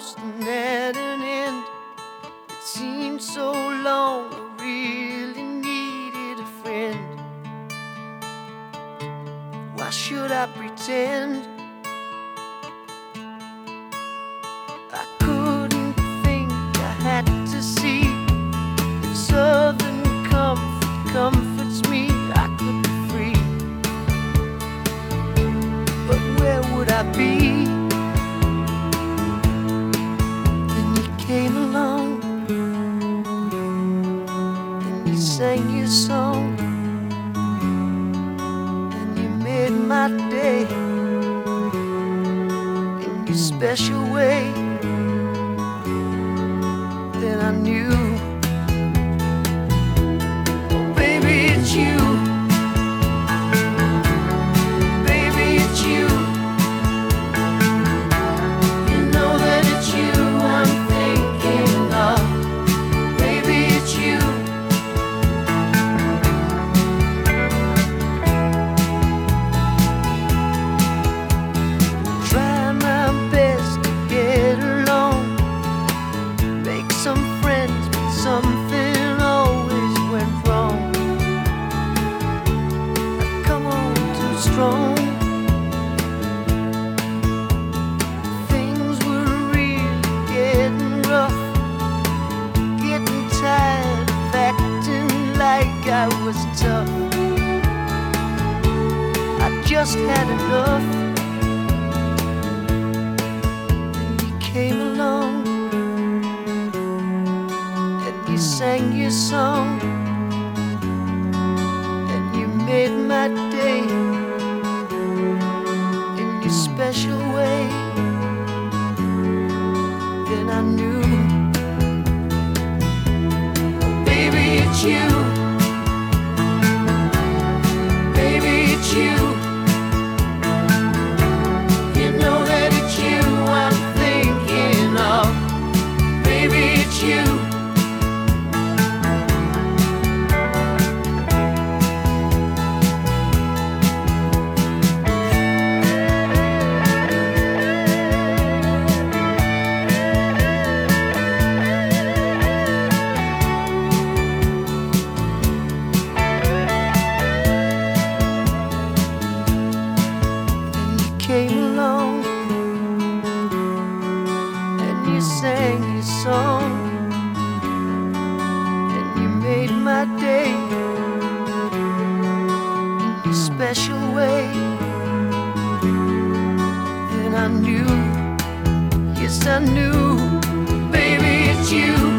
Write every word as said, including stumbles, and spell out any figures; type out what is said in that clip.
almost at an end. It seemed so long, I really needed a friend. Why should I pretend? I couldn't think, I had to see if southern comfort comforts me, I could be free. But where would I be? Then you came along and you sang your song and you made my day in your special way. Then I knew, oh baby, it's you. Baby, it's you. You know that it's you I'm thinking of. Baby, it's you. Try my best to get along, make some friends, but something always went wrong. I'd come on too strong. Things were really getting rough, getting tired of acting like I was tough. I just had enough. Then you came along, you sang your song and you made my day in your special way. Then I knew, oh baby, it's you. Baby, it's you. You know that it's you I'm thinking of. Baby, it's you. Came along and you sang your song and you made my day in your special way. Then I knew, yes I knew, baby, it's you.